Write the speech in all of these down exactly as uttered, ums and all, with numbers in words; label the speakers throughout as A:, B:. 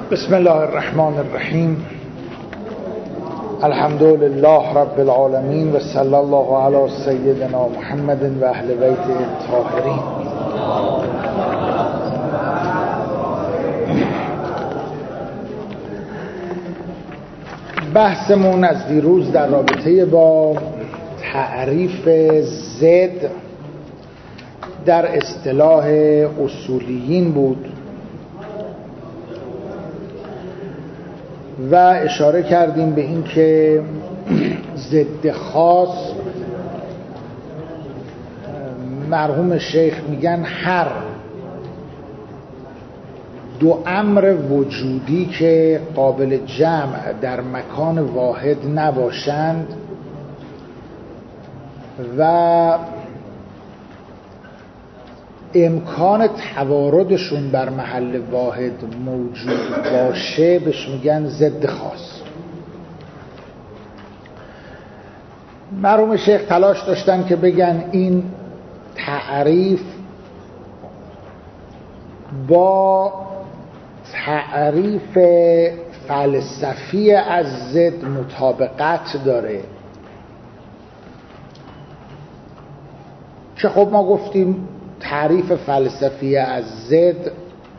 A: بسم الله الرحمن الرحیم. الحمد لله رب العالمین و صلی الله علی سیدنا محمد و اهل بیت الطاهرین. بحثمون از دیروز در رابطه با تعریف ضد در اصطلاح اصولیین بود و اشاره کردیم به این که ضد خاص مرحوم شیخ میگن هر دو امر وجودی که قابل جمع در مکان واحد نباشند و امکان تواردشون بر محل واحد موجود باشه بهش میگن ضد خاص. مرحوم شیخ تلاش داشتن که بگن این تعریف با تعریف فلسفی از ضد مطابقت داره که خب ما گفتیم تعریف فلسفی از ضد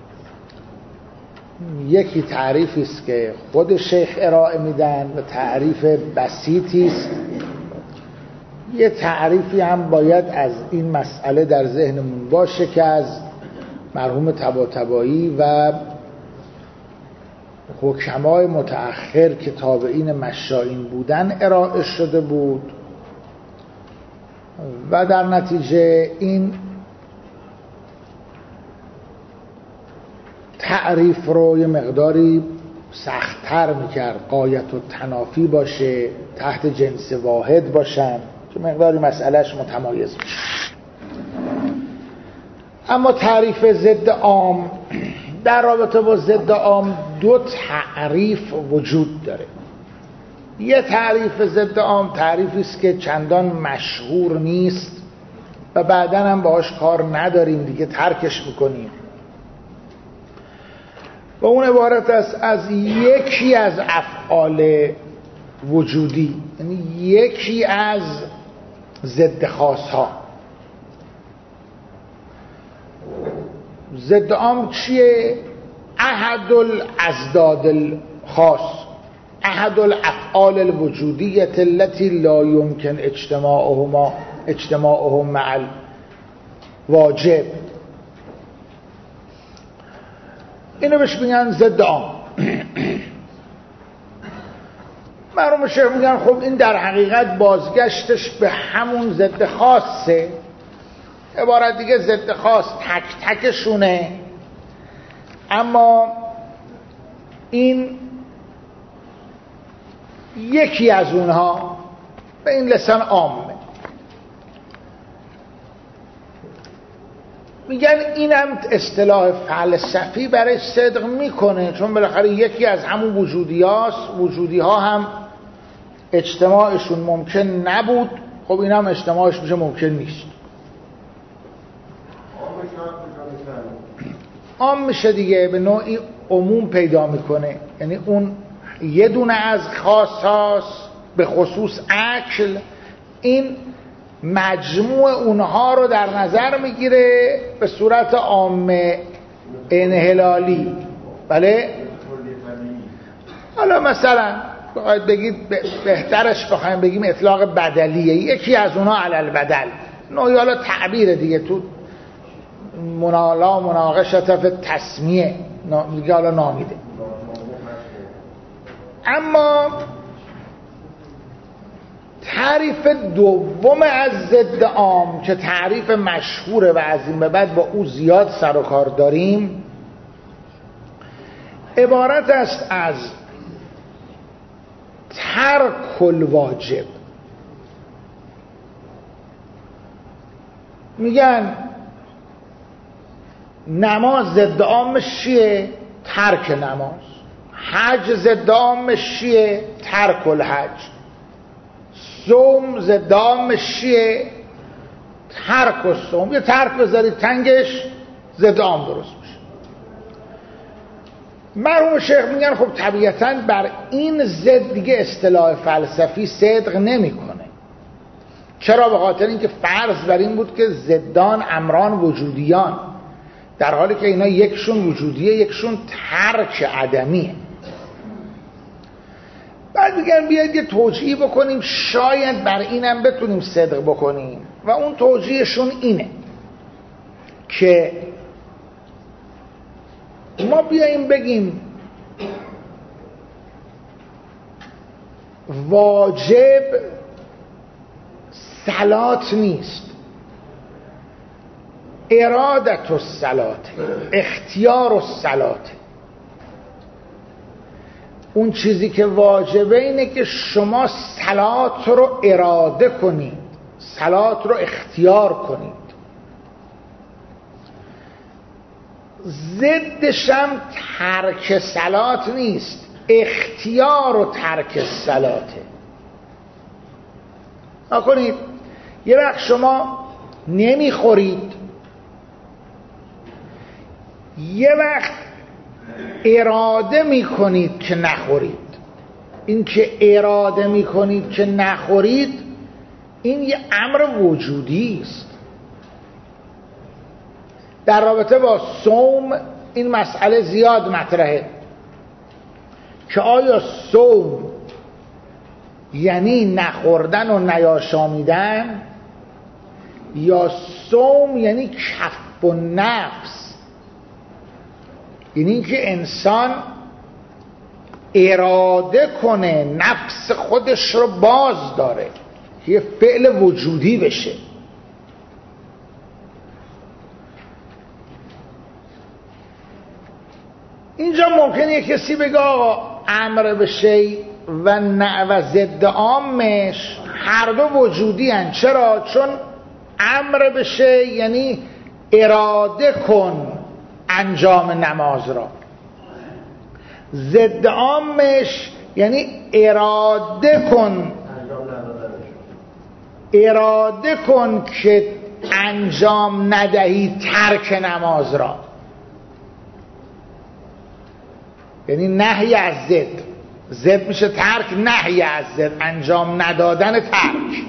A: یکی تعریفی است که خود شیخ ارائه میدن و تعریف بسیطی است. یه تعریفی هم باید از این مسئله در ذهنمون باشه که از مرحوم طباطبایی و حکمای متأخر که تابعین مشایین بودن ارائه شده بود و در نتیجه این تعریف رو یه مقداری سخت‌تر میکرد، غایت و تنافی باشه، تحت جنس واحد باشن که مقداری مسئلهش متمایز میشه. اما تعریف ضد عام، در رابطه با ضد عام دو تعریف وجود داره. یه تعریف ضد عام تعریفی است که چندان مشهور نیست و بعداً هم باهاش کار نداریم دیگه، ترکش میکنیم و اون عبارت است از یکی از افعال وجودی، یعنی یکی از ضد خاص ها. ضد عام چیه؟ احد الازداد الخاص، احد الافعال الوجودیه التي لا يمكن اجتماعهما اجتماعهم مع الواجب. اینو بهش میگن ضد عام. مرحوم شیخ میگن خب این در حقیقت بازگشتش به همون ضد خاصه. عبارت دیگه ضد خاص تک تکشونه، اما این یکی از اونها به این لسان عامه. میگن اینم اصطلاح فلسفی برای صدق میکنه، چون بالاخره یکی از همون وجودی هاست. وجودی ها هم اجتماعشون ممکن نبود، خب این هم اجتماعش میشه ممکن نیست. عام میشه دیگه، به نوعی عموم پیدا میکنه، یعنی اون یه دونه از خاص هاست، به خصوص عقل، این مجموع اونها رو در نظر میگیره به صورت عامه انحلالی. بله؟ حالا مثلا بخواید بگید بهترش بخوایم بگیم اطلاق بدلیه، یکی از اونها علل بدل، نوعی حالا تعبیر دیگه تو منالا مناقشت فی تسمیه دیگه حالا نامیده. اما تعریف دوم از ضد عام که تعریف مشهوره و از این به بعد با او زیاد سر و کار داریم، عبارت است از ترک الواجب. میگن نماز ضد عامش چیه؟ ترک نماز. حج ضد عامش چیه؟ ترک الحج. صوم ضد عامش چیه؟ ترک الصوم. یه ترک بذارید تنگش ضد عام درست میشه. مرحوم شیخ میگن خب طبیعتاً بر این ضد دیگه اصطلاح فلسفی صدق نمیکنه. چرا؟ به خاطر اینکه فرض بر این بود که ضدان امران وجودیان، در حالی که اینا یکشون وجودیه یکشون ترک عدمیه. بعد میگن بیاید یه توجیه بکنیم شاید بر اینم بتونیم صدق بکنیم و اون توجیهشون اینه که ما بیاییم بگیم واجب صلات نیست، ارادت الصلات، اختیار الصلات. اون چیزی که واجبه اینه که شما صلات رو اراده کنید، صلات رو اختیار کنید. ضدش هم ترک صلات نیست، اختیار و ترک صلاته. نکنید یه وقت شما نمیخورید، یه وقت اراده میکنید که نخورید. این که اراده میکنید که نخورید این یه امر وجودی است. در رابطه با صوم این مسئله زیاد مطرحه که آیا صوم یعنی نخوردن و نیاشامیدن یا صوم یعنی کف و نفس، یعنی اینکه انسان اراده کنه نفس خودش رو باز داره که یه فعل وجودی بشه. اینجا ممکنه یه کسی بگه آقا امر به شی و نه و ضد عامش هر دو وجودی هن. چرا؟ چون امر به شی یعنی اراده کن انجام نماز را، ضد عامش یعنی اراده کن اراده کن که انجام ندهی ترک نماز را، یعنی نهی از ضد. ضد میشه ترک، نهی از ضد انجام ندادن ترک.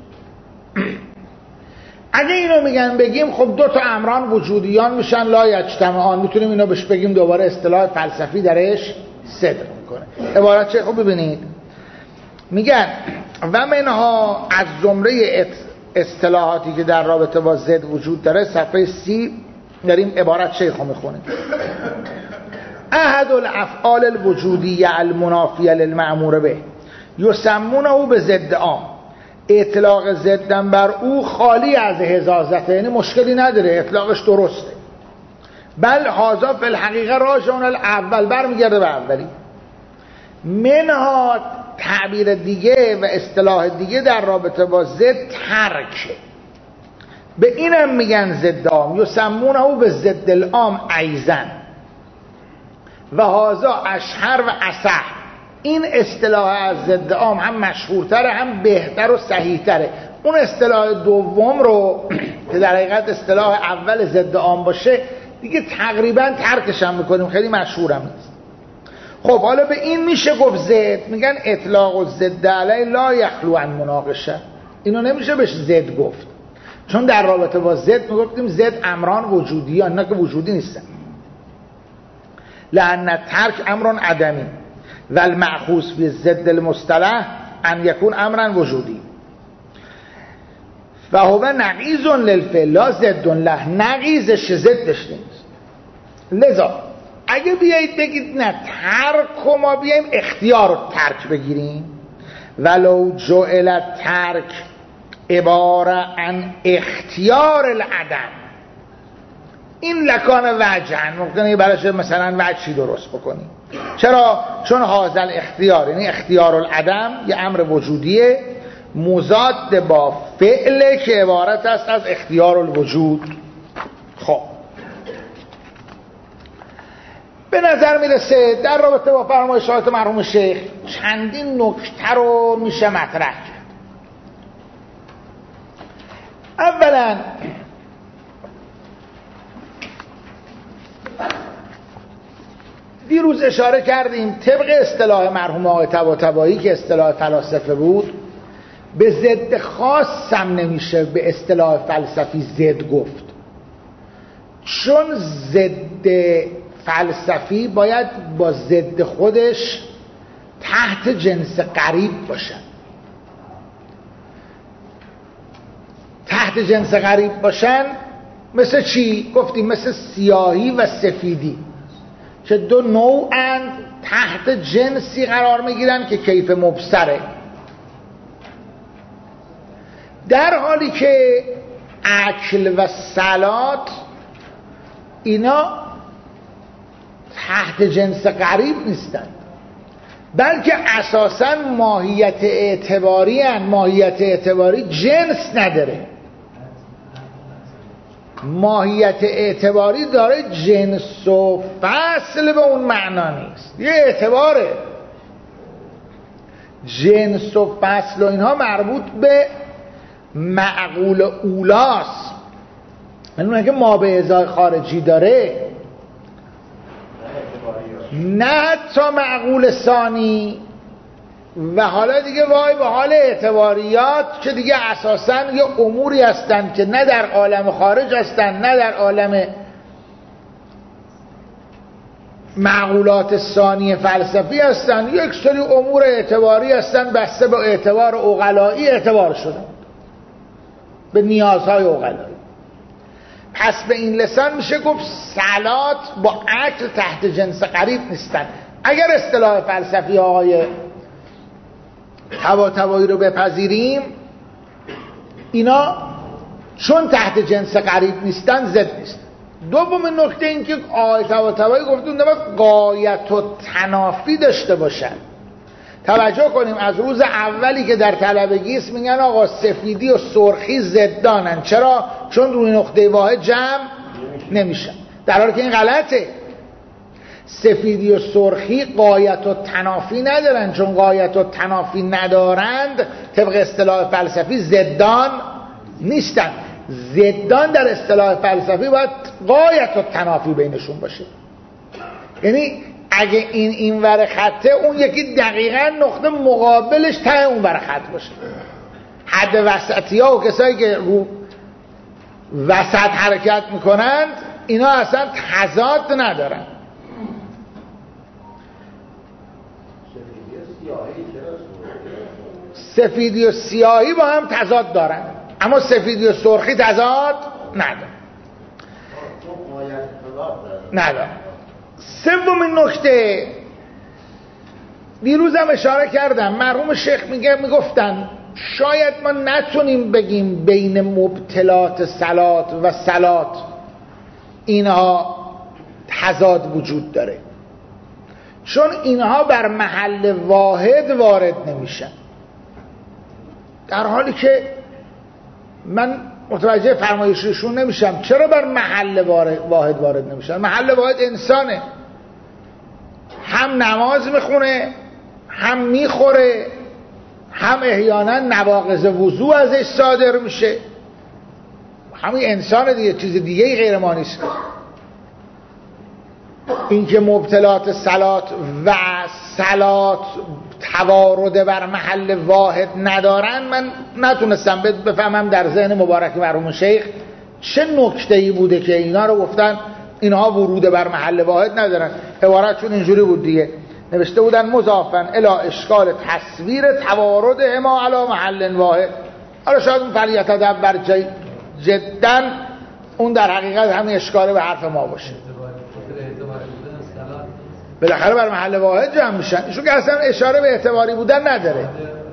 A: اگه اینو میگن بگیم خب دو تا امران وجودیان میشن لا یجتمعان، میتونیم اینو بهش بگیم دوباره اصطلاح فلسفی درش صدق میکنه. عبارت چه؟ خب ببینید میگن و منها از زمره اصطلاحاتی که در رابطه با ضد وجود داره، صفحه سی داریم عبارت شیخو میخونیم. احد الافعال الوجودیه المنافیه للمأمور به یسمونه او به ضد عام. اطلاق ضدن بر او خالی از حزازته، یعنی مشکلی نداره، اطلاقش درسته. بل هازا فی الحقیقه راجعون الاول، برمیگرده به اولی. منها تعبیر دیگه و اصطلاح دیگه در رابطه با ضد ترکه، به اینم میگن ضد عام. یسمونه او به ضد العام ایزن و هازا اشهر و اصح. این اصطلاح از ضد عام هم مشهورتره هم بهتر و صحیحتره. اون اصطلاح دوم رو که در حقیقت اصطلاح اول ضد عام باشه دیگه تقریبا ترکش هم میکنیم، خیلی مشهورم نیست. خب حالا به این میشه گفت ضد. میگن اطلاق و ضد علی لا یخلو عن مناقشه. اینو نمیشه بهش ضد گفت، چون در رابطه با ضد میگفتیم ضد امران وجودی، نه که وجودی نیستن. لأن ترک امران عدمی و المأخوذ فی ضد المصطلح ان یکون امرا وجودی و هو نقیض للفعل لا ضد له. نقیضش ضدش نیست. لذا اگه بیایید بگید نه ترک و ما بیاییم اختیار رو ترک بگیریم، ولو جعل ترک عباره عن اختیار العدم، این لکان وجهن ممکنه براش مثلا وجهی درست بکنیم. چرا؟ چون حاصل اختیار یعنی اختیار العدم یه امر وجودیه مضاد با فعل که عبارت است از اختیار الوجود. خب به نظر میرسه در رابطه با فرمایشات مرحوم شیخ چندین نکته رو میشه مطرح کرد. اولا دیروز اشاره کردیم طبق اصطلاح مرحوم آقای طباطبایی که اصطلاح فلاسفه بود، به ضد خاص هم نمیشه به اصطلاح فلسفی ضد گفت، چون ضد فلسفی باید با ضد خودش تحت جنس قریب باشن. تحت جنس قریب باشن مثل چی؟ گفتیم مثل سیاهی و سفیدی که دو نوعند تحت جنسی قرار میگیرن که کیف مبصره، در حالی که اکل و سلات اینا تحت جنس قریب نیستن، بلکه اساساً ماهیت اعتباری هن. ماهیت اعتباری جنس نداره، ماهیت اعتباری داره، جنس و فصل به اون معنا نیست، یه اعتباره. جنس و فصل و اینها مربوط به معقول اولاست، یعنی که ما به ازای خارجی داره، نه حتی معقول ثانی. و حالا دیگه وای به حال اعتباریات که دیگه اساساً یه اموری هستن که نه در عالم خارج هستن نه در عالم معقولات ثانی فلسفی هستن، یک سری امور اعتباری هستن بسته به اعتبار عقلایی اعتبار شدن، به نیازهای عقلایی. پس به این لسان میشه گفت سلات با عقل تحت جنس قریب نیستن. اگر اصطلاح فلسفی آقای طباطبایی رو بپذیریم، اینا چون تحت جنس قریب نیستن ضد نیستن. دومین نکته این که آقای طباطبایی گفتون نباید غایت و تنافی داشته باشن. توجه کنیم از روز اولی که در طلبگی است میگن آقا سفیدی و سرخی ضدانن. چرا؟ چون روی نقطه واحد جمع نمیشن، در حالی که این غلطه. سفیدی و سرخی غایت و تنافی ندارن، چون غایت و تنافی ندارند طبق اصطلاح فلسفی ضدان نیستن. ضدان در اصطلاح فلسفی باید غایت و تنافی بینشون باشه، یعنی اگه این این ور خطه اون یکی دقیقاً نقطه مقابلش ته اون ور خط باشه. حد وسطی ها و کسایی که رو وسط حرکت میکنند اینا اصلا تضاد ندارن. سفیدی و سیاهی با هم تضاد دارن، اما سفیدی و سرخی تضاد ندارن ندارن سومین نکته، دیروز هم اشاره کردم، مرحوم شیخ میگه میگفتن شاید ما نتونیم بگیم بین مبطلات صلات و صلات اینها تضاد وجود داره، چون اینها بر محل واحد وارد نمیشن. در حالی که من متوجه فرمایششون نمیشم چرا بر محل واحد وارد نمیشن. محل واحد انسانه، هم نماز میخونه، هم میخوره، هم احیانا نواقض وضو ازش صادر میشه، همین انسان دیگه، چیز دیگه ای غیر ما نیست. اینکه مبطلات صلات و صلات توارد بر محل واحد ندارن، من نتونستم بفهمم در ذهن مبارک مرحوم شیخ چه نکته‌ای بوده که اینا رو گفتن اینها ورود بر محل واحد ندارن. عبارتشون اینجوری بود دیگه، نوشته بودن مضافن الی اشکال تصویر توارد اما علی محل واحد. حالا شاید اون فعالیت در جدا اون در حقیقت همین اشکال به حرف ما باشه، بالاخره بر محل واحد جمع میشن. ایشون که اصلا اشاره به اعتباری بودن نداره.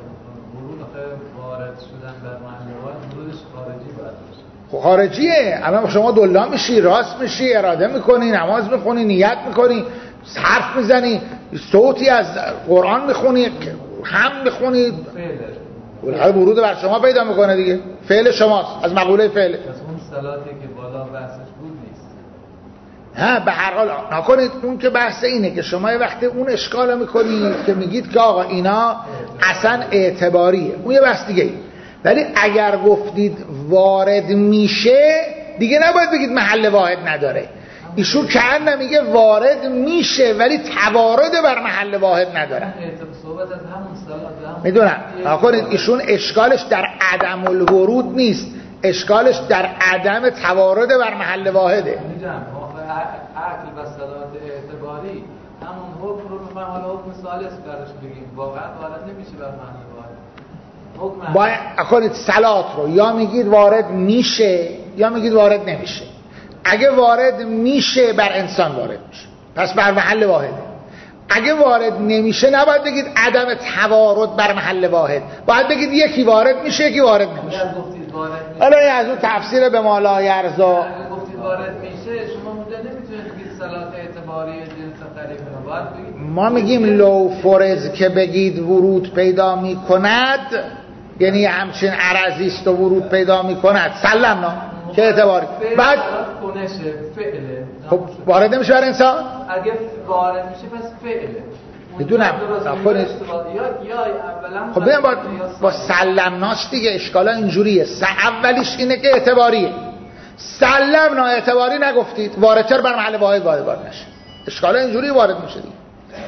A: خب خارجیه، الان شما دلا میشی، راست میشی، اراده میکنی، نماز میخونی، نیت میکنی، حرف میزنی، صوتی از قرآن میخونی، هم میخونی، بالاخره ورود بر شما پیدا میکنه دیگه، فعل شماست، از مقوله فعل.
B: پس اون صلاتی که بالا بحثش بود نیست.
A: ها به هر حال نکنید، اون که بحث اینه که شما یه وقتی اون اشکال میکنید که میگید که آقا اینا اصلا اعتباریه، اون یه بحث دیگه. ولی اگر گفتید وارد میشه دیگه نباید بگید محل واحد نداره. ایشون کأن میگه وارد میشه ولی توارد بر محل واحد ندارن.
B: صحبت از همون صلات
A: میدونم آخرین ایشون اشکالش در عدم الورود نیست، اشکالش در عدم توارد بر محل واحده.
B: میدونم عقل و صلات اعتباری همون حکم رو بفهم، حالا حکم ثالث برش بگیم واقعا وارد نمیشه بر محل واحد.
A: باید اکنید صلات رو یا میگید وارد میشه یا میگید وارد نمیشه. اگه وارد میشه بر انسان وارد میشه، پس بر محل واحده. اگه وارد نمیشه نباید بگید عدم توارد بر محل واحد، باید بگید یکی وارد میشه یکی وارد نمیشه. حالا این از اون تفسیر به ما لا یرضا.
B: اگه گفتید وارد میشه شما اونجا نمیتونید بگید صلات اعتباری جنس قریب رو باید بگید.
A: ما میگیم لو فرض که بگید ورود پیدا میکند، یعنی همچین عرضی است و ورود پیدا میکند سلمنا که اعتباری بعد
B: کنشه فعله.
A: خب وارد نمیشه بر انسان؟
B: اگه وارد میشه پس فعله.
A: میدونم
B: خودش
A: خب ببین با با سلمناش دیگه اشکالا اینجوریه. اولیش اینه که اعتباریه، سلمنا اعتباری نگفتید واردتر بر محل واحد وارد نشه، اشکالا اینجوری وارد میشه دیگه.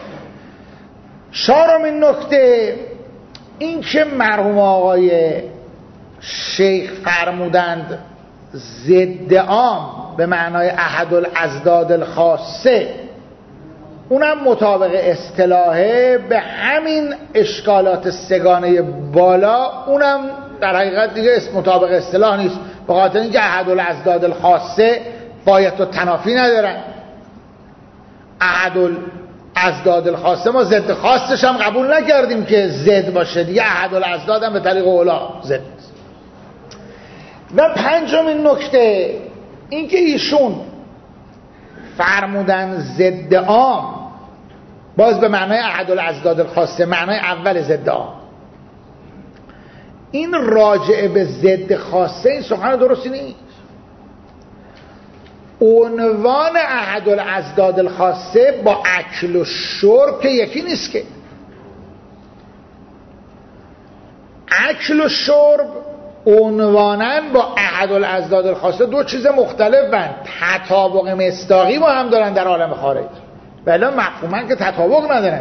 A: چهارمین نکته این که مرحوم آقای شیخ فرمودند ضد عام به معنای احد الاضداد الخاصه، اونم مطابق اصطلاحه به همین اشکالات سگانه بالا، اونم در حقیقت دیگه اسم مطابق اصطلاح نیست، به خاطر اینکه احد الاضداد الخاصه باید و تنافی ندارن. احد الاضداد الخاصه ما ضد خاصش هم قبول نکردیم که ضد باشه دیگه، احد الاضداد هم به طریق اولا ضد. و پنجمین نکته این که ایشون فرمودن ضد عام باز به معنای احد الاضداد الخاصه، معنای اول ضد عام، این راجع به ضد خاصه این سخن درستی نیست. عنوان احد الاضداد الخاصه با اکل و شرب که یکی نیست که. اکل و شرب عنواناً با احد الاضداد الخاصه دو چیز مختلفن، تطابق مصداقی با هم دارن در عالم خارج، ولی مفهوماً که تطابق ندارن.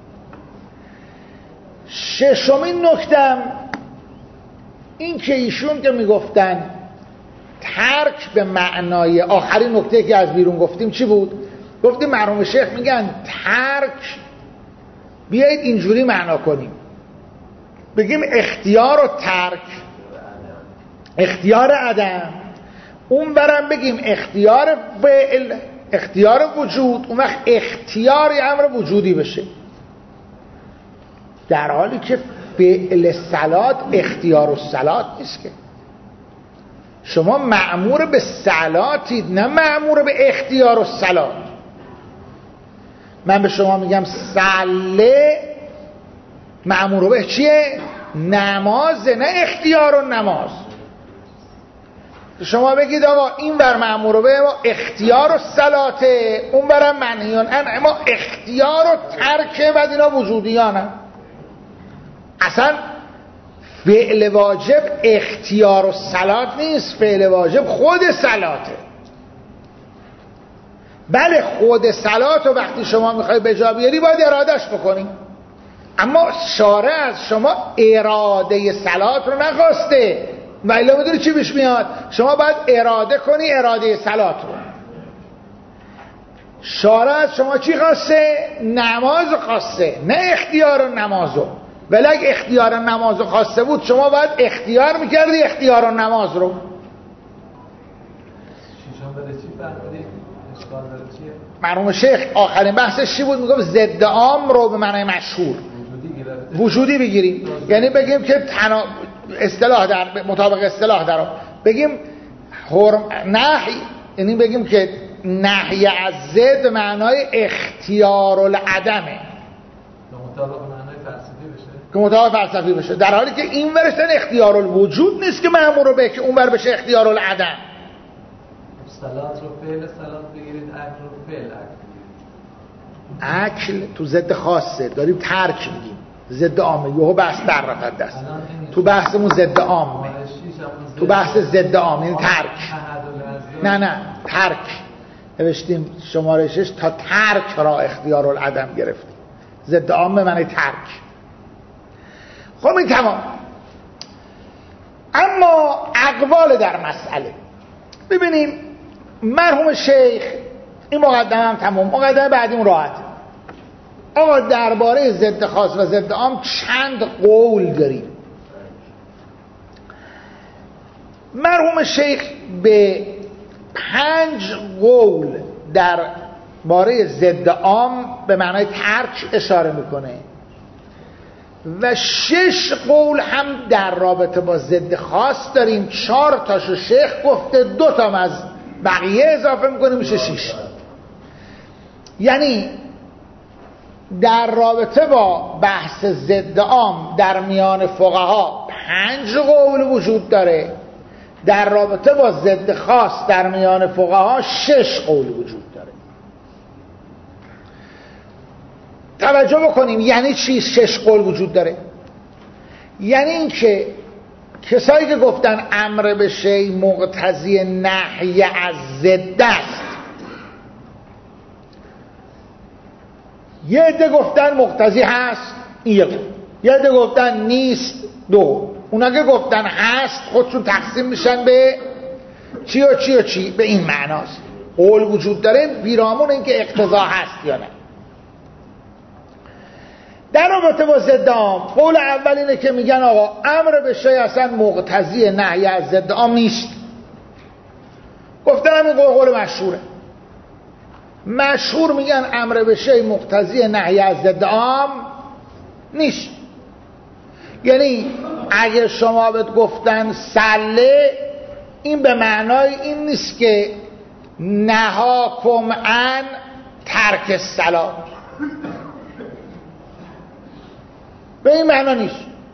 A: ششمین نکتم این که ایشون که میگفتن ترک به معنای آخرین نکته که از بیرون گفتیم چی بود؟ گفتیم مرحوم شیخ میگن ترک بیایید اینجوری معنا کنیم، بگیم اختیار و ترک، اختیار عدم، اون برم بگیم اختیار فعل، اختیار وجود، اون وقت اختیار یه امر وجودی بشه، در حالی که فعل صلات اختیار و صلات نیست که. شما مأمور به صلاتید نه مأمور به اختیار و صلات. من به شما میگم صله، مأمور به چیه؟ نماز، نه اختیار و نماز. شما بگید آقا این بر مأمور به ما اختیار و صلاته، اون برم منهیان، اما اختیار و ترکه بعد اینا وجودیانه. اصلا فعل واجب اختیار و صلات نیست، فعل واجب خود صلاته. بله خود صلات رو وقتی شما میخوای به جا بیاری باید ارادش بکنی، اما شارع از شما اراده صلات رو نخواسته، ولی میدونی چی پیش میاد؟ شما باید اراده کنی اراده صلات رو. شارع از شما چی خواسته؟ نماز خواسته، نه اختیار و نمازو. ولی اگه اختیار نماز خواسته بود شما باید اختیار میکردی اختیار و نماز رو.
B: شیشان بده چی فرمودید؟ اشکال داره چیه؟
A: مرحوم شیخ آخرین بحثش چی بود؟ میگم ضد عام رو به معنای مشهور
B: وجودی,
A: وجودی بگیریم، یعنی بگیم که تنا... اصطلاح در مطابق اصطلاح در بگیم حرم نهی، یعنی بگیم که نهی از ضد معنای اختیار العدمه
B: مطابق معنای فلسفی بشه،
A: که مطابق فلسفی بشه، در حالی که این ورشتن اختیار الوجود نیست که مأمور به که اون ور بشه اختیار العدم.
B: صلات رو فعل صلات بگیرید، اکل رو فعل اکل.
A: اکل تو ضد خاصه داریم ترک میگیم، ضد عامه، یهو بحث در رفت دست تو بحثمون ضد عامه، تو بحث ضد عامه یعنی ترک. نه نه ترک نوشتیم شماره شش تا ترک را اختیار العدم گرفتیم. ضد عام معنی ترک. خب این تمام. اما اقوال در مسئله ببینیم. مرحوم شیخ این مقدمه هم تمام. مقدمه بعدی اون راحت. آقا درباره ضد خاص و ضد عام چند قول داریم. مرحوم شیخ به پنج قول در باره ضد عام به معنای ترک اشاره میکنه و شش قول هم در رابطه با ضد خاص داریم. چهار تاشو شیخ گفته، دو تام از بقیه اضافه میکنه میشه شش. یعنی در رابطه با بحث ضد عام در میان فقها پنج قول وجود داره، در رابطه با ضد خاص در میان فقها شش قول وجود داره. توجه بکنیم یعنی چی شش قول وجود داره؟ یعنی این که کسایی که گفتن امر به شیء مقتضی نهی از ضد است، یه عده گفتن مقتضی هست، این یک. یه عده گفتن نیست، دو. اونا که گفتن هست خودشون تقسیم میشن به چی و چی و چی. به این معناست قول وجود داره بیرامون اینکه اقتضا هست یا نه. در رابطه با ضد عام قول اول اینه که میگن آقا امر به شیء اصلا مقتضی نهی از ضد عام نیست. گفتن همین قول, قول مشهوره. مشهور میگن امر به شیء مقتضی نهی از ضد عام نیست. یعنی اگه شما بهت گفتن سله، این به معنای این نیست که نهاکم عن ترک الصلاة، به این معنا نیست.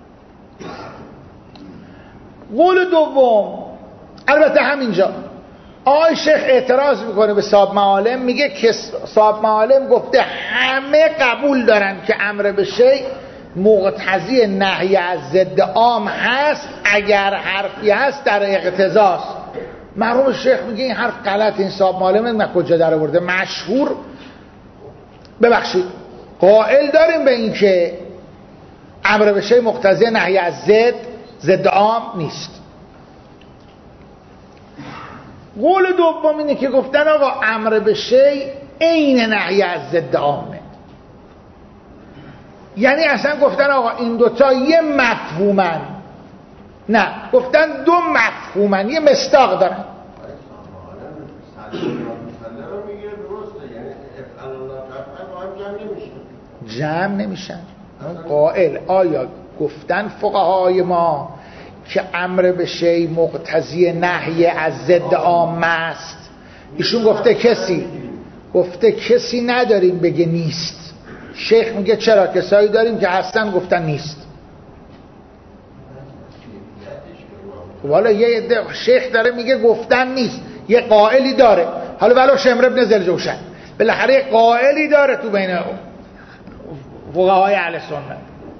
A: قول دوم البته همینجا آقای شیخ اعتراض میکنه به صاحب معالم، میگه که صاحب معالم گفته همه قبول دارن که امر به شیء مقتضی نهی از ضد عام هست اگر حرفی هست در اقتضاست. مرحوم شیخ میگه این حرف غلط. این صاحب معالم من کجا در آورده؟ مشهور ببخشید قائل داریم به این که امر به شیء مقتضی نهی از ضد ضد عام نیست. قول دوم اینه که گفتن آقا امر به شیء عین نهی از ضد عامه. یعنی اصلا گفتن آقا این دوتا یه مفهومن، نه گفتن دو مفهومن، یه مصداق دارن. جمع نمیشن. قائل آیا گفتن فقهای ما که امر به شیء مقتضی نهی از ضد عام است، ایشون گفته کسی گفته کسی نداریم بگه نیست. شیخ میگه چرا کسایی داریم که هستن گفتن نیست. والا یه عده شیخ داره میگه گفتن نیست، یه قائلی داره. حالا ولو شمر ابن ذوالجوشن بالاخره یه قائلی داره تو بین فقهای اهل سنت.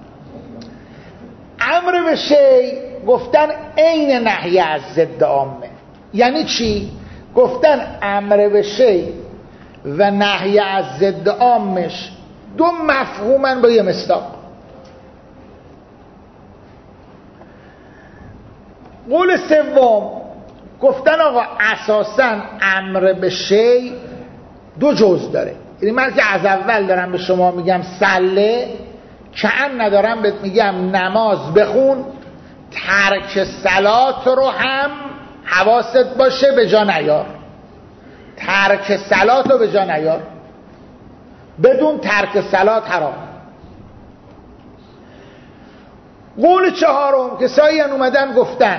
A: امر به شیء گفتن عین نهی از ضد عامه. یعنی چی؟ گفتن امر به شیء و نهی از ضد عامش دو مفهومن با یه مصداق. قول سوم گفتن آقا اساساً امر به شیء دو جز داره. یعنی من که از اول دارم به شما میگم سله، کأن ندارم بهت میگم نماز بخون، ترک صلات رو هم حواست باشه به جا نیار. ترک صلات رو به جا نیار. بدون ترک صلات حرام. قول چهارم کسایی اومدن گفتن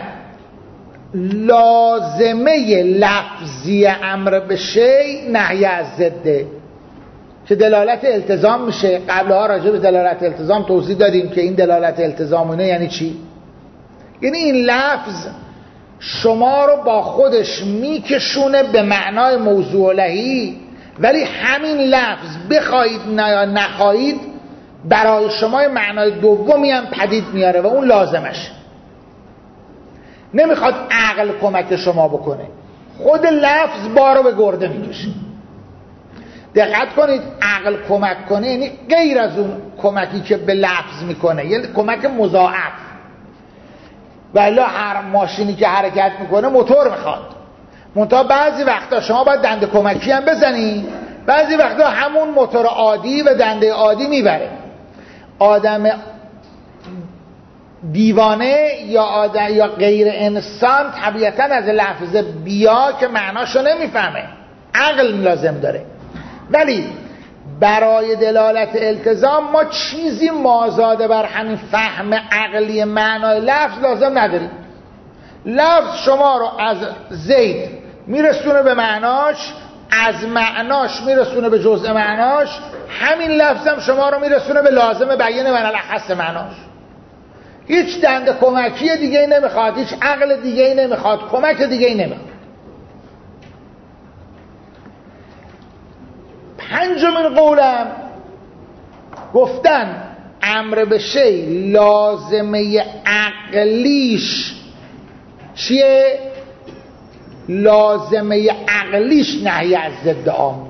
A: لازمه لفظی امر به شیء نهی از ضده که دلالت التزام میشه. قبلها راجع به دلالت التزام توضیح دادیم که این دلالت التزام اینه یعنی چی؟ یعنی این لفظ شما رو با خودش میکشونه به معنای موضوع لهی، ولی همین لفظ بخواید یا نخواهید برای شما معنای دومی هم پدید میاره و اون لازمش. نمیخواد عقل کمک شما بکنه، خود لفظ بارو به گرده میکشه. دقت کنید عقل کمک کنه یعنی غیر از اون کمکی که به لفظ میکنه، یعنی کمک مضاعف. ولی هر ماشینی که حرکت میکنه موتور میخواد، منتها بعضی وقتا شما باید دنده کمکی هم بزنی، بعضی وقتا همون موتور عادی و دنده عادی میبره. آدم دیوانه یا آدم یا غیر انسان طبیعتا از لفظ بیا که معناشو نمیفهمه، عقل لازم داره. ولی برای دلالت التزام ما چیزی مازاده بر همین فهم عقلی معنای لفظ لازم نداریم. لفظ شما رو از زید میرسونه به معناش، از معناش میرسونه به جزء معناش، همین لفظ هم شما رو میرسونه به لازم بیان من الاخص معناش. هیچ دنده کمکی دیگه ای نمیخواد، هیچ عقل دیگه ای نمیخواد، کمک دیگه ای نمیخواد. پنجمین قولم گفتن امر به شی لازمه عقلیش چیه؟ لازمه عقلیش نهی از ضد عامه.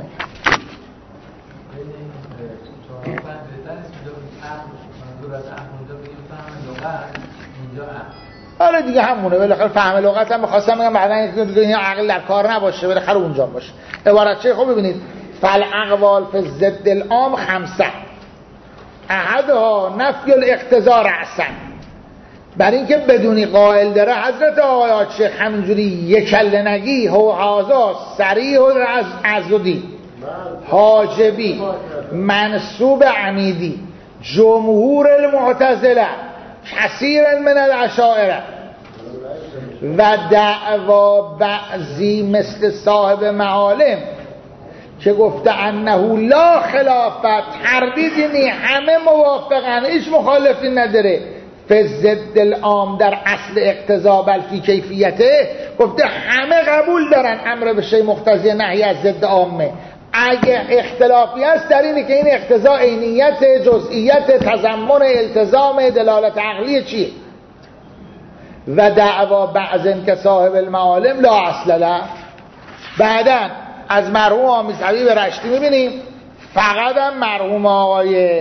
A: آره دیگه همونه، بالاخره فهم لغت هم بخواستم بگم بعدن دیگه عقل در کار نباشه، بالاخره اونجا باشه. عبارت چه خوب ببینید، فالاقوال فی ضد العام خمسه احدها نفی الاقتضا رأسا. بر اینکه بدونی قائل داره حضرت آقای شیخ همینجوری یک کله نگی هو هازا صریح العضدی حاجبی منصوب عمیدی جمهور المعتزله کثیر من الاشاعره و دعوا بعضی مثل صاحب معالم که گفته انه لا خلافت، تردیدی نی، همه موافقن، هیچ مخالفی نداره، فی ضد العام در اصل اقتضا بل فی کیفیته، گفته همه قبول دارن امر به شی مقتضی نهی از ضد عامه. اگه اختلافی هست در اینه که این اقتضا عینیت، جزئیت، تضمن، التزام، دلالت عقلی چیه. و دعوا بعضن که صاحب المعالم لا اصل له. بعداً از مرحوم آمیز حبیب رشتی میبینیم فقط هم مرحوم آقای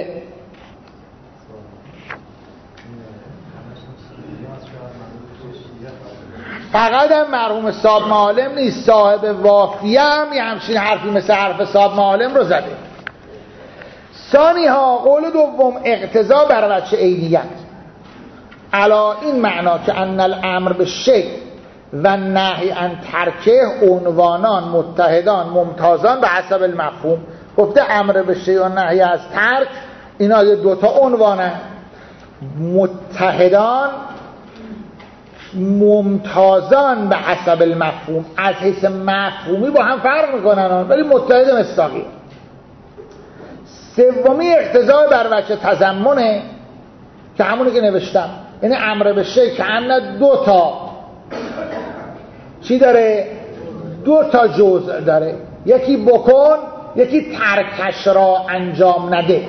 A: فقط هم مرحوم صاحب معالم نیست، صاحب وافیه هم یه همچین حرفی مثل حرف صاحب معالم رو زده. ثانی ها قول دوم اقتضا بر وجه عینیت علا این معنا که ان الامر به شی و نهی عن ترکه عنوانان متحدان ممتازان به حسب المفهوم. گفته امر به شی و نهی از ترک اینا یه دوتا عنوانه، متحدان ممتازان به حسب المفهوم، از حیث مفهومی با هم فرق میکنن ولی متحد مصداقی. سومی اقتضا بر وجه تضمنه که همونی که نوشتم، یعنی امر به شی که ان دو تا چی داره؟ دو تا جزء داره، یکی بکن، یکی ترکش را انجام نده.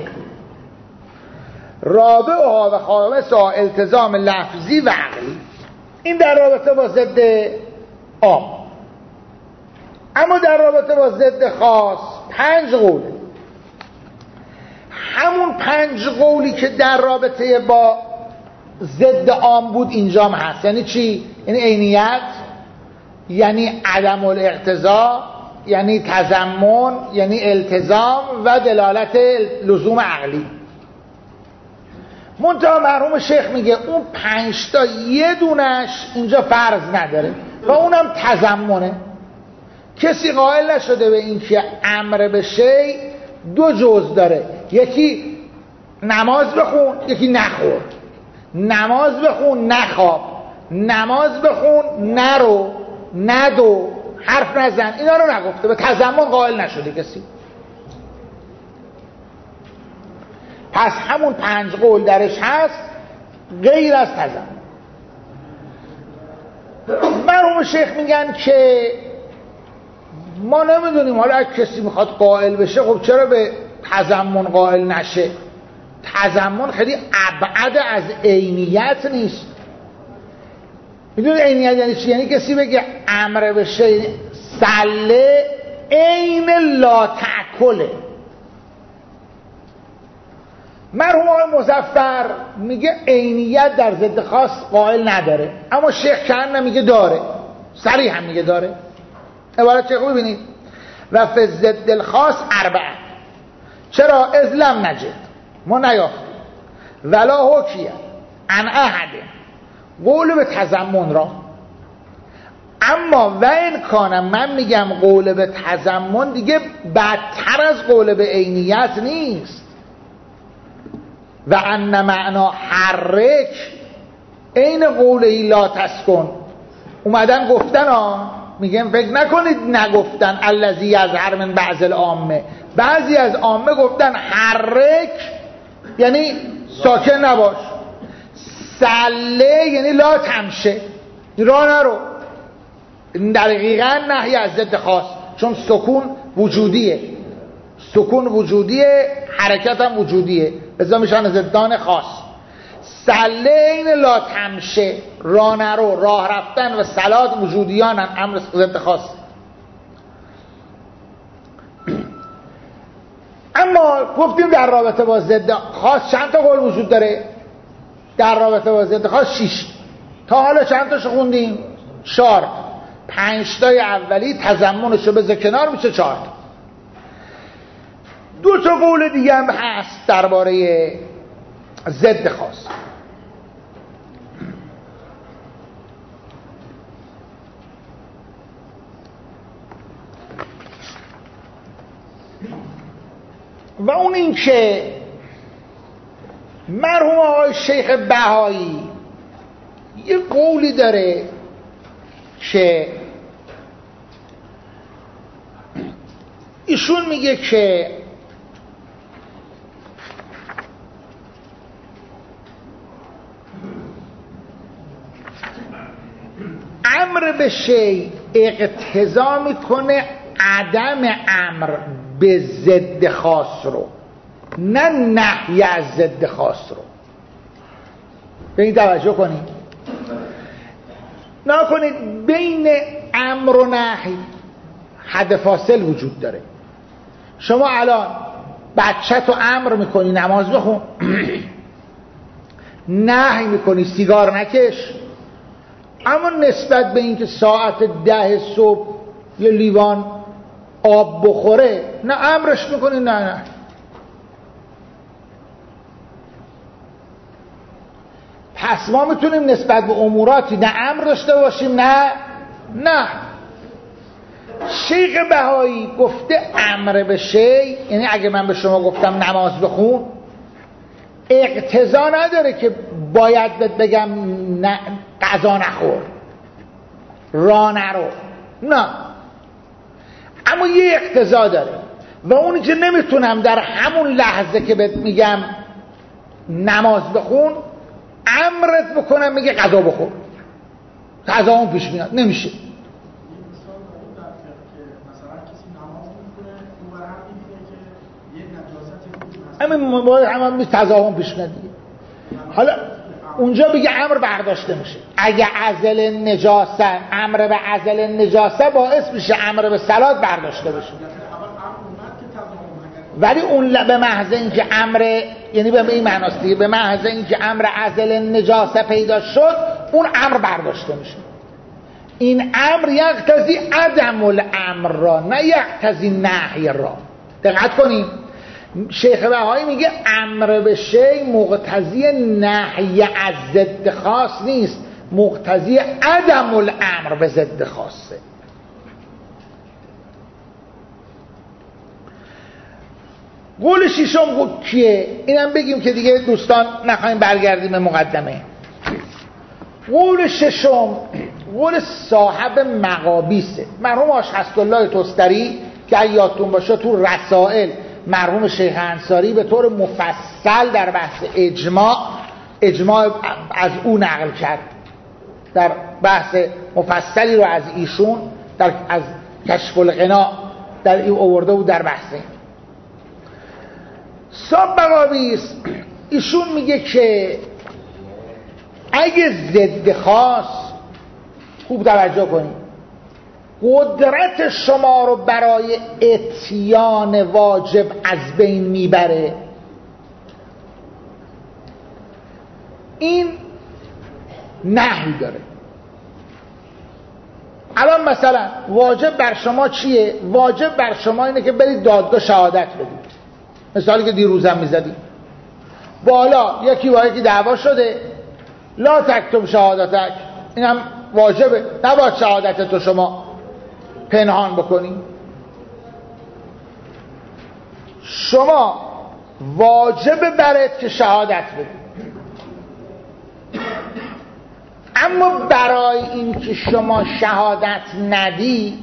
A: رابعها و خامسها التزام لفظی و عقلی. این در رابطه با ضد عام. اما در رابطه با ضد خاص پنج قول. همون پنج قولی که در رابطه با ضد عام بود اینجا هم هست. یعنی چی؟ یعنی عینیت، یعنی عدم الاقتضا، یعنی تضمن، یعنی التزام و دلالت لزوم عقلی. منتها مرحوم شیخ میگه اون پنج تا یه دونش اینجا فرض نداره و اونم تضمنه. کسی قائل نشده به این که امر به شی دو جزء داره، یکی نماز بخون، یکی نخور، نماز بخون نخواب، نماز بخون نرو، ندو، حرف نزن، اینا رو نگفته، به تضمن قائل نشده کسی. پس همون پنج قول درش هست غیر از تضمن. مرحوم شیخ میگن که ما نمیدونیم حالا اگه کسی میخواد قائل بشه خب چرا به تضمن قائل نشه؟ تضمن خیلی ابعد از عینیت نیست. میدونید عینیت یعنی چی؟ یعنی کسی بگه امر بشه سله عین لا تعکله. مرحوم آقای مظفر میگه عینیت در ضد خاص قائل نداره، اما شیخ کهن میگه داره، صریح هم میگه داره. عبارت چه خوب ببینید: و فی ضد الخاص اربعه. چرا؟ اذ لم نجد، ما نیافتیم، ولا حکیه عن احد قول به تضمن را. اما و این کانم، من میگم قول به تضمن دیگه بدتر از قول به عینیت نیست. و ان معنا حرک این قوله لا تسکن. اومدن گفتن ها، میگم فکر نکنید نگفتن الذی یظهر من بعض العامه، بعضی از عامه گفتن حرک یعنی ساکن نباش، سله یعنی لا تمشه، راه نرو. دقیقاً نهی از ضد خاص، چون سکون وجودیه، سکون وجودیه، حرکت هم وجودیه، ازا میشن ضدان خاص. سله این لا تمشه، راه نرو، راه رفتن و صلات وجودیان هم امر ضد خاص. اما گفتیم در رابطه با ضد خاص چند تا قول وجود داره؟ در رابطه با ضد خاص شیش. تا حالا چند تاشو خوندیم؟ چهار. پنج تای اولی تضمنشو بذار کنار، میشه چهار تا. دو تا قول دیگه هم هست درباره ضد خاص. و اون این که مرحوم آقای شیخ بهایی یه قولی داره که ایشون میگه که امر به شی اقتضا میکنه عدم امر به ضد خاص رو، نه نهی از ضد خاص رو. به این توجه کنید، نکنید بین امر و نهی حد فاصل وجود داره. شما الان بچه تو امر میکنی نماز بخون، نهی میکنی سیگار نکش، اما نسبت به اینکه ساعت ده صبح یه لیوان آب بخوره نه امرش میکنی نه نه. پس ما میتونیم نسبت به اموراتی نه امر داشته باشیم نه نه. شیخ بهایی گفته امر به شی، یعنی اگه من به شما گفتم نماز بخون اقتضا نداره که باید بهت بگم نه غذا نخور، راه نرو، نه. اما یه اقتضا داره و اونی که نمیتونم در همون لحظه که بهت میگم نماز بخون امرت بکنم میگه غذا بخور، غذا اون پیش میاد، نمیشه. همین باید همه تضاهم پیش میاد دیگه. حالا اونجا بگه امر برداشته میشه. اگه عزل نجاست، امر به عزل نجاسه باعث میشه امر به صلات برداشته بشه، ولی اون به محض اینکه امر، یعنی به این معناست دیگه، به محض اینکه امر عزل نجاسه پیدا شد اون امر برداشته میشه. این امر یقتضی عدم الامر را، نه یقتضی نهی را. دقت کنید، شیخ بهایی میگه امر به شی مقتضی نهی از ضد خاص نیست، مقتضی عدم الامر به ضد خاصه. قول شیشم کیه؟ اینم بگیم که دیگه دوستان نخواهیم برگردیم به مقدمه. قول ششم قول صاحب مقابیسه، مرحوم آشهست‌الله تستری که اگه یادتون باشه تو رسائل مرحوم شیخ انصاری به طور مفصل در بحث اجماع اجماع از او نقل کرد، در بحث مفصلی رو از ایشون در از کشف الغنا در این آورده بود در بحثه. صاحب مقابیس ایشون میگه که اگه ضد خاص، خوب توجه کنید، قدرت شما رو برای اتیان واجب از بین میبره. این نهی داره. الان مثلا واجب بر شما چیه؟ واجب بر شما اینه که برید دادگاه شهادت بدید. مثالی که دیروزم میزدیم، بالا یکی با یکی دعوا شده، لا تکتب شهادتک، این هم واجبه، نباید شهادت تو شما پنهان بکنی. شما واجب برات که شهادت بدید، اما برای این که شما شهادت ندی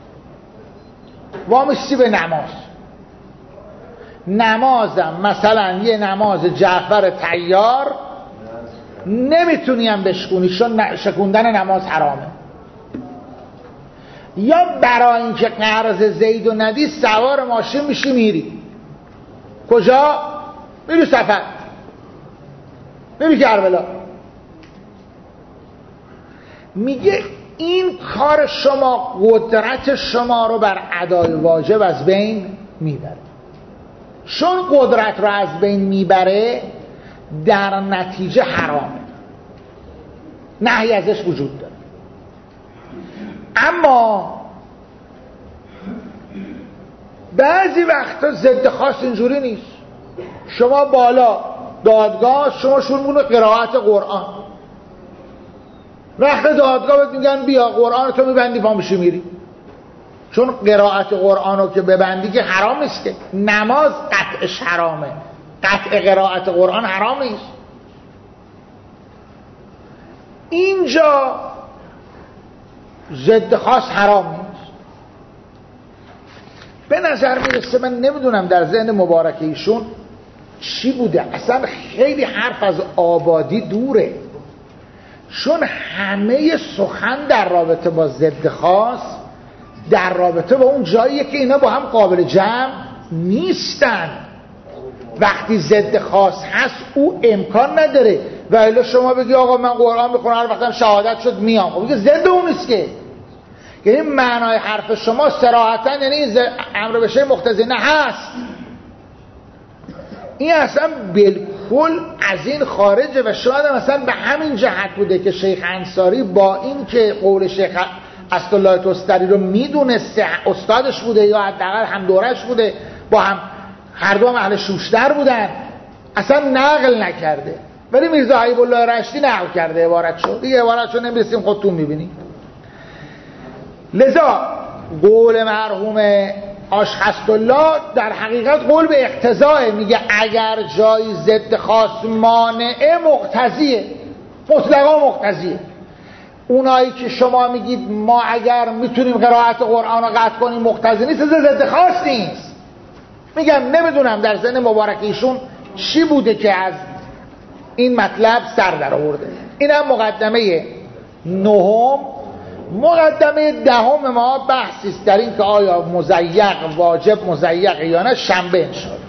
A: وامیستی به نماز. نمازم مثلا یه نماز جعفر طیار نمیتونی هم بشکونی چون شکوندن نماز حرامه. یا برای اینکه قرض زید و ندی سوار ماشین میشی میری کجا؟ میری سفر، میری کربلا. میگه این کار شما قدرت شما رو بر ادای واجب از بین میبره. چون قدرت رو از بین میبره در نتیجه حرامه، نهی ازش وجود داره. اما بعضی وقتا ضد خاص اینجوری نیست. شما بالا دادگاه، شما شروع قرائت قرآن، وقت دادگاه بهت میگن بیا قرآن تو میبندی پا میشی میری. چون قرائت قرآن رو که ببندی که حرام نیست که، نماز قطعش حرامه، قطع قرائت قرآن حرام نیست. اینجا ضد خاص حرام نیست. به نظر میرسه، من نمیدونم در ذهن مبارک ایشون چی بوده، اصلا خیلی حرف از آبادی دوره، چون همه سخن در رابطه با ضد خاص در رابطه با اون جاییه که اینا با هم قابل جمع نیستن. وقتی ضد خاص هست او امکان نداره. و الا شما بگی آقا من قرآن میخونم هر وقتم شهادت شد میام، خب دیگه ضد اون نیست که. یعنی معنای حرف شما صراحتا یعنی امر به شیء مقتضی نه هست. این اصلا بالکل از این خارجه. و شاید مثلا به همین جهت بوده که شیخ انصاری با این که قول شیخ اسدالله تستری رو میدونسته، استادش بوده یا حداقل هم دورش بوده، با هم هر دو هم اهل شوشتر بودن، اصلا نقل نکرده. ولی میرزا حبیب الله رشتی نقل کرده عبارتشو. دیگه عبارتشو نمیرسیم خودتون میبینی. لذا قول مرحوم آشخصالله در حقیقت قول به اقتضاه، میگه اگر جایی ضد خاص مانعه مقتضیه، مطلقا مقتضیه. اونایی که شما میگید ما اگر میتونیم قرائت قرآن رو قطع کنیم مقتضی نیست، ضد خاص نیست. میگم نمیدونم در ذهن مبارک ایشون چی بوده که از این مطلب سر در آورده. اینم مقدمه نهم. مقدمه دهم ما بحثی است در این که آیا مضیق واجب مضیق یا نه. شنبه انشاءالله